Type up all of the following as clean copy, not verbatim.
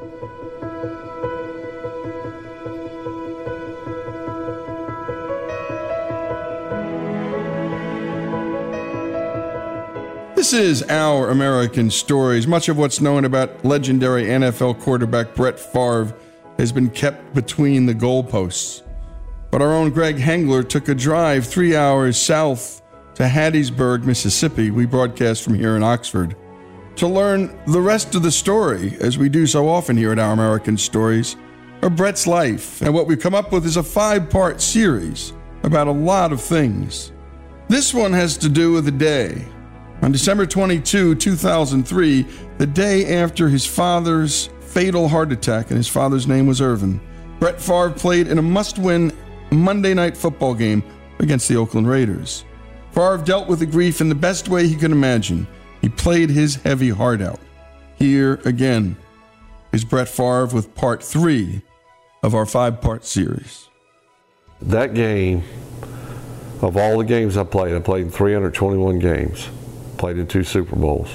This is Our American Stories. Much of what's known about legendary NFL quarterback Brett Favre has been kept between the goalposts. But our own Greg Hengler took a drive 3 hours south to Hattiesburg, Mississippi. We broadcast from here in Oxford to learn the rest of the story, as we do so often here at Our American Stories, of Brett's life. And what we've come up with is a 5-part series about a lot of things. This one has to do with a day. On December 22, 2003, the day after his father's fatal heart attack, and his father's name was Irvin, Brett Favre played in a must-win Monday Night Football game against the Oakland Raiders. Favre dealt with the grief in the best way he could imagine. He played his heavy heart out. Here again is Brett Favre with part 3 of our 5-part series. That game, of all the games I played in 321 games. Played in 2 Super Bowls.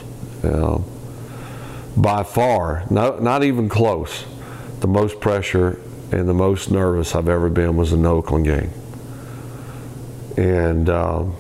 By far, not even close, the most pressure and the most nervous I've ever been was in the Oakland game. And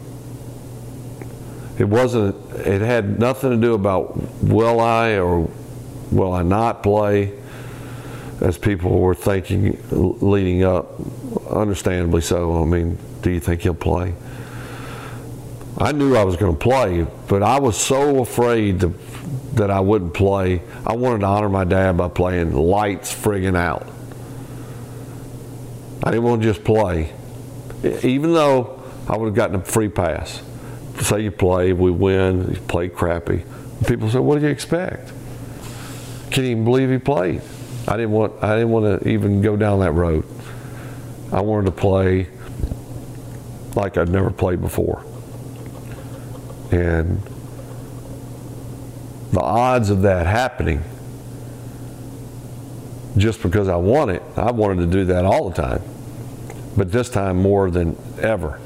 it had nothing to do about will I or will I not play, as people were thinking leading up, understandably so. I mean, do you think he'll play? I knew I was going to play, but I was so afraid that I wouldn't play. I wanted to honor my dad by playing lights friggin' out. I didn't want to just play, even though I would have gotten a free pass. Say you play, we win, you play crappy. People say, "What did you expect?" Can't even believe he played. I didn't want to even go down that road. I wanted to play like I'd never played before. And the odds of that happening, just because I wanted to do that all the time, but this time more than ever.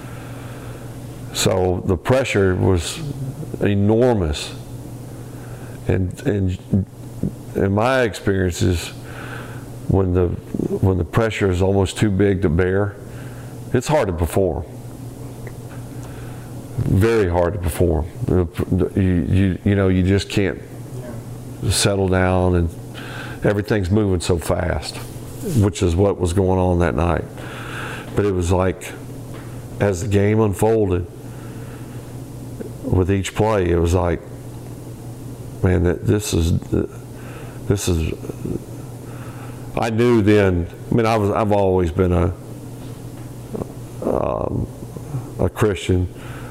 So the pressure was enormous. And in my experiences, when the pressure is almost too big to bear, it's hard to perform. Very hard to perform. You just can't settle down, and everything's moving so fast, which is what was going on that night. But it was like, as the game unfolded, with each play, it was like, man, this is. I knew then. I mean, I've always been a Christian.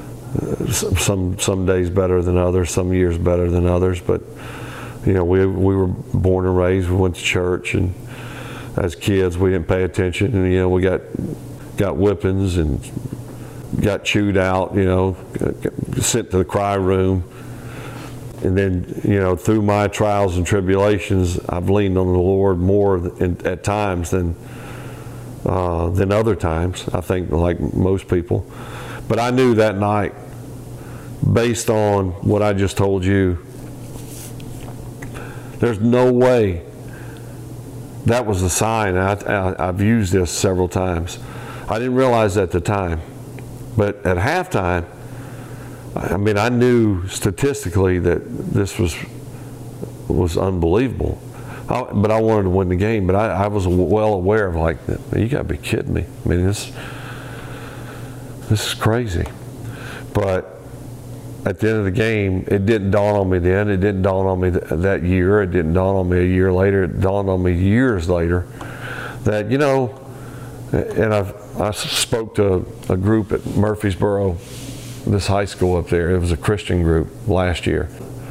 Some days better than others, some years better than others, but we were born and raised. We went to church, and as kids we didn't pay attention, and we got whippings and got chewed out, sent to the cry room. And then, through my trials and tribulations, I've leaned on the Lord more at times than other times, I think, like most people. But I knew that night, based on what I just told you, there's no way that was a sign. I've used this several times. I didn't realize at the time, but at halftime, I knew statistically that this was unbelievable. But I wanted to win the game. But I was well aware of, like, you got to be kidding me. I mean, this is crazy. But at the end of the game, it didn't dawn on me then. It didn't dawn on me that year. It didn't dawn on me a year later. It dawned on me years later that, and I spoke to a group at Murfreesboro, this high school up there. It was a Christian group last year.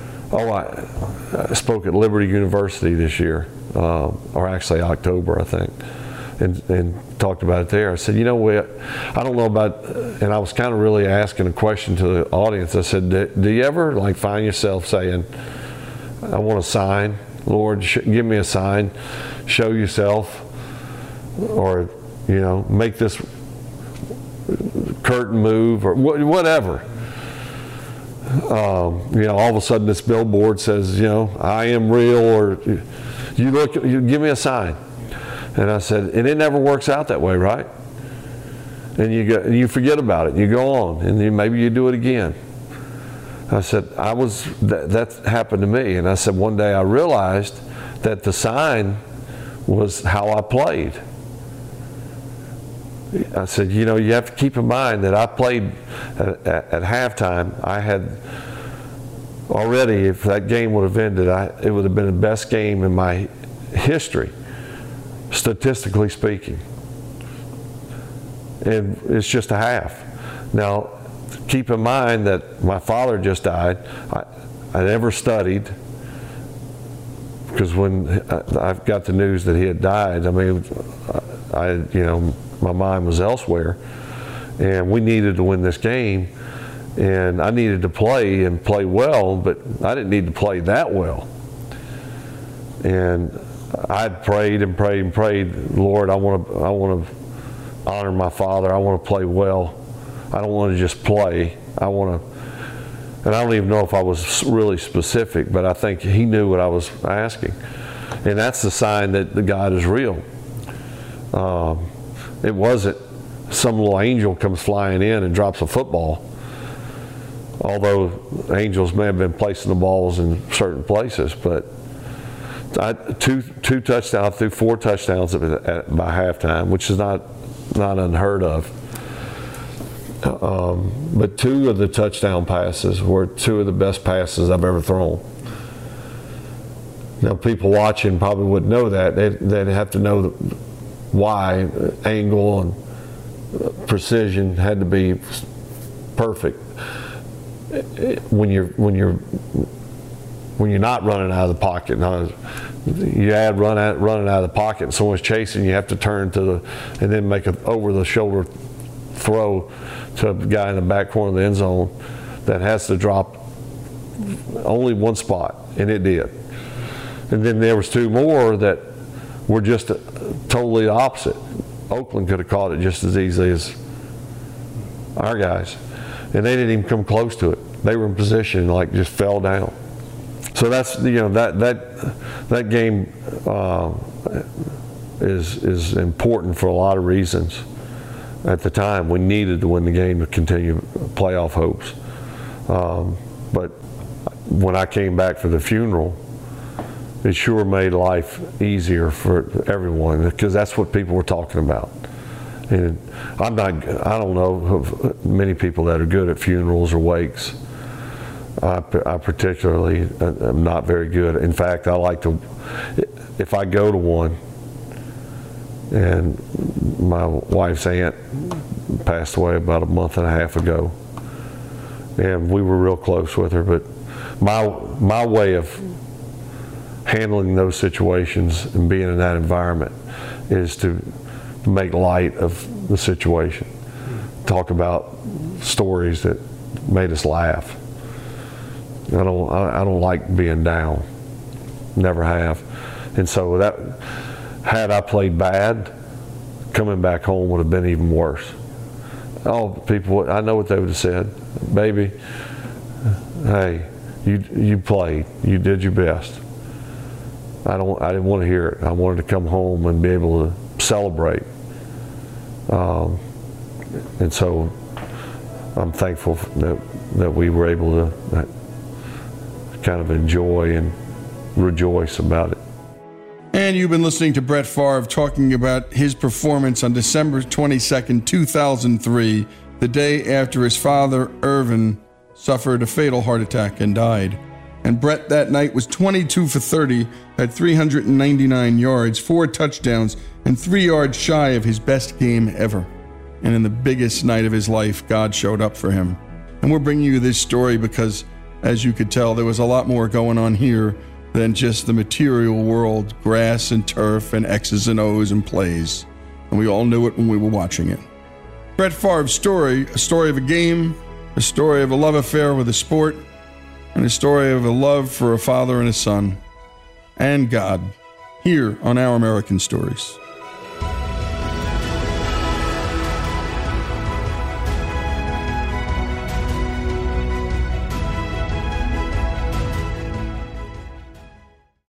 I spoke at Liberty University this year, or actually October, I think, and talked about it there. I said, I don't know about, and I was kind of really asking a question to the audience. I said, do you ever find yourself saying, I want a sign, Lord, give me a sign, show yourself, or, make this curtain move, or whatever. all of a sudden this billboard says, I am real, or you give me a sign. And I said, and it never works out that way, right? And you forget about it. You go on, and then maybe you do it again. I said, that happened to me. And I said, one day I realized that the sign was how I played. I said, you have to keep in mind that I played at halftime. I had already, if that game would have ended, it would have been the best game in my history, statistically speaking. And it's just a half. Now, keep in mind that my father just died. I never studied, because when I got the news that he had died, my mind was elsewhere, and we needed to win this game, and I needed to play and play well, but I didn't need to play that well. And I'd prayed and prayed and prayed, Lord, I want to honor my father. I want to play well. I don't want to just play. And I don't even know if I was really specific, but I think he knew what I was asking. And that's the sign that the God is real. It wasn't some little angel comes flying in and drops a football, although angels may have been placing the balls in certain places. But two touchdowns, threw 4 touchdowns by halftime, which is not unheard of. But 2 of the touchdown passes were 2 of the best passes I've ever thrown. Now, people watching probably wouldn't know that. They'd have to know why angle and precision had to be perfect. When you're not running out of the pocket, you add running out of the pocket, and someone's chasing, you have to turn and then make an over the shoulder throw to a guy in the back corner of the end zone that has to drop only one spot, and it did. And then there was 2 more that were just totally opposite. Oakland could have caught it just as easily as our guys, and they didn't even come close to it. They were in position, just fell down. So that's that game is important for a lot of reasons. At the time, we needed to win the game to continue playoff hopes. But when I came back for the funeral, it sure made life easier for everyone, because that's what people were talking about. And I don't know of many people that are good at funerals or wakes. I particularly am not very good. In fact, I like to, if I go to one, and my wife's aunt passed away about a month and a half ago, and we were real close with her, but my way of handling those situations and being in that environment is to make light of the situation, talk about stories that made us laugh. I don't like being down, never have. And so that, had I played bad, coming back home would have been even worse. Oh, people, I know what they would have said. Baby, hey, you played, you did your best. I didn't want to hear it. I wanted to come home and be able to celebrate. And so I'm thankful that we were able to kind of enjoy and rejoice about it. And you've been listening to Brett Favre talking about his performance on December 22nd, 2003, the day after his father, Irvin, suffered a fatal heart attack and died. And Brett that night was 22 for 30, had 399 yards, 4 touchdowns, and 3 yards shy of his best game ever. And in the biggest night of his life, God showed up for him. And we're bringing you this story because, as you could tell, there was a lot more going on here than just the material world, grass and turf and X's and O's and plays. And we all knew it when we were watching it. Brett Favre's story, a story of a game, a story of a love affair with a sport, and a story of a love for a father and a son, and God, here on Our American Stories.